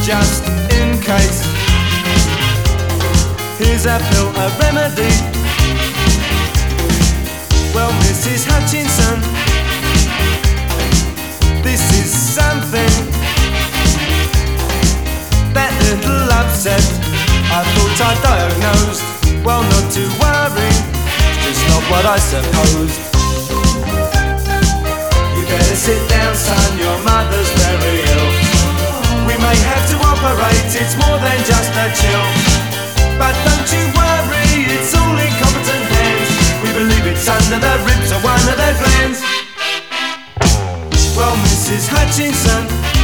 just in case. Here's a pill, a remedy. Well, Mrs. Hutchinson, this is something that little upset. I thought I diagnosed. Well, not to worry, just not what I supposed. You better sit down, son, your mother's very ill. We may have to operate, it's more than just a chill. But don't you worry, it's all in competent hands. We believe it's under the ribs or one of their glands. Well, Mrs. Hutchinson,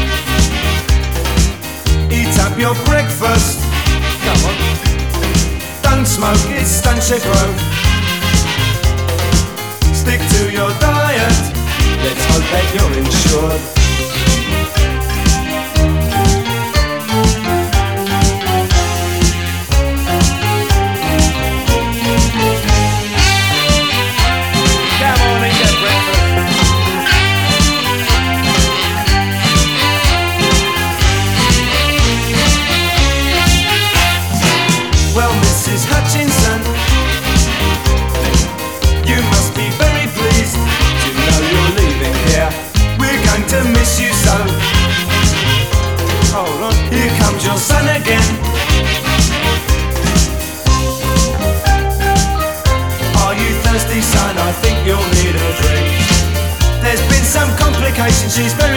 eat up your breakfast. Come on. Don't smoke, it stunts your growth. Stick to your diet, let's hope that you're insured. Well, Mrs. Hutchinson, you must be very pleased to know you're leaving here. We're going to miss you so. Hold on, here comes your son again. Are you thirsty, son? I think you'll need a drink. There's been some complications, she's very